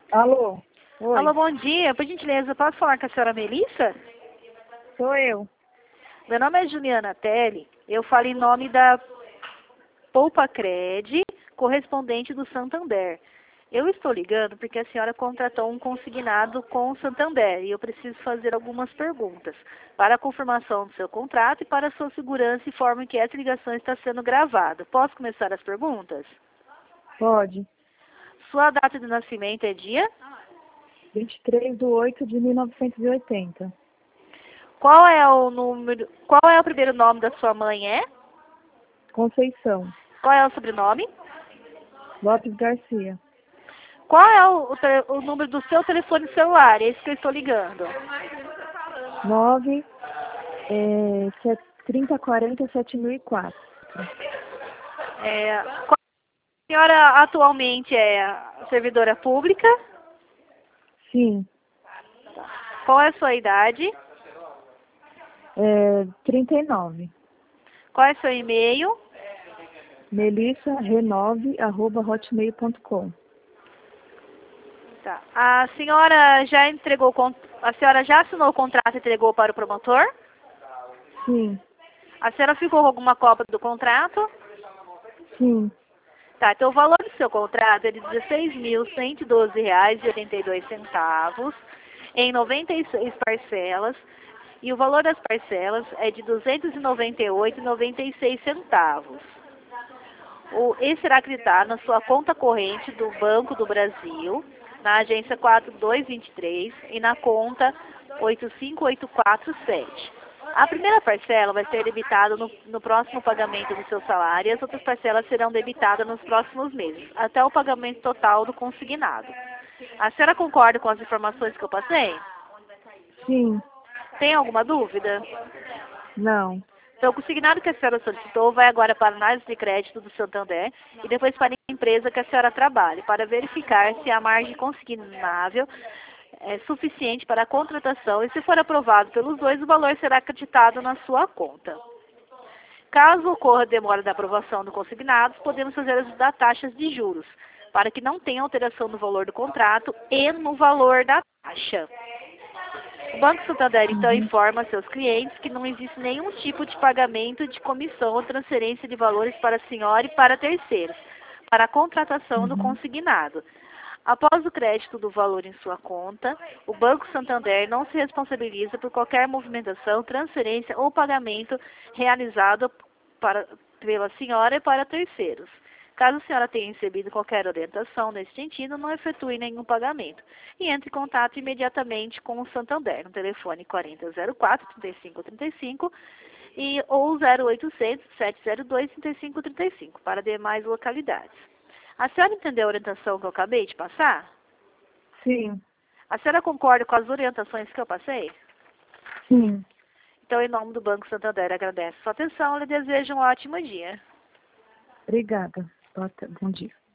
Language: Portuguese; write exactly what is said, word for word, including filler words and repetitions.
Alô? Oi, Alô, bom dia. Por gentileza, posso falar com a senhora Melissa? sou eu. Meu nome é Juliana Telli. Eu falo em nome da Poupa Cred, correspondente do Santander. Eu estou ligando porque a senhora contratou um consignado com o Santander e eu preciso fazer algumas perguntas para a confirmação do seu contrato e para a sua segurança e forma em que essa ligação está sendo gravada. Posso começar as perguntas? Pode. Sua data de nascimento é dia? vinte e três de oito de mil novecentos e oitenta. Qual é o número? Qual é o primeiro nome da sua mãe? É? Conceição. Qual é o sobrenome? Lopes Garcia. Qual é o, o, tele- o número do seu telefone celular? Esse que eu estou ligando. nove, é, set- trinta quarenta sete mil e quatro. É, qual- a senhora atualmente é servidora pública? Sim. Qual é a sua idade? É, trinta e nove. Qual é seu e-mail? melissa renove arroba hotmail ponto com. Tá. A senhora já entregou, o con- a senhora já assinou o contrato e entregou para o promotor? Sim. A senhora ficou com alguma cópia do contrato? Sim. Tá, então o valor do seu contrato é de dezesseis mil cento e doze reais e oitenta e dois centavos em noventa e seis parcelas e o valor das parcelas é de duzentos e noventa e oito reais e noventa e seis centavos. O, esse será acreditado na sua conta corrente do Banco do Brasil, na agência quatro dois dois três e na conta oito cinco oito quatro sete. A primeira parcela vai ser debitada no, no próximo pagamento do seu salário e as outras parcelas serão debitadas nos próximos meses, até o pagamento total do consignado. A senhora concorda com as informações que eu passei? Sim. Tem alguma dúvida? Não. Então, o consignado que a senhora solicitou vai agora para a análise de crédito do Santander e depois para a empresa que a senhora trabalhe, para verificar se a margem consignável é suficiente para a contratação e, se for aprovado pelos dois, o valor será acreditado na sua conta. Caso ocorra demora da aprovação do consignado, podemos fazer as da taxas de juros, para que não tenha alteração no valor do contrato e no valor da taxa. O Banco Santander, então, Uhum. informa seus clientes que não existe nenhum tipo de pagamento de comissão ou transferência de valores para a senhora e para terceiros, para a contratação do Uhum. consignado. Após o crédito do valor em sua conta, o Banco Santander não se responsabiliza por qualquer movimentação, transferência ou pagamento realizado para, pela senhora e para terceiros. Caso a senhora tenha recebido qualquer orientação nesse sentido, não efetue nenhum pagamento. E entre em contato imediatamente com o Santander, no telefone quarenta zero quatro, trinta e cinco trinta e cinco e, ou zero oitocentos, sete zero dois, trinta e cinco trinta e cinco para demais localidades. A senhora entendeu a orientação que eu acabei de passar? Sim. A senhora concorda com as orientações que eu passei? Sim. Então, em nome do Banco Santander, agradeço a sua atenção e lhe desejo um ótimo dia. Obrigada. Bota- Bom dia.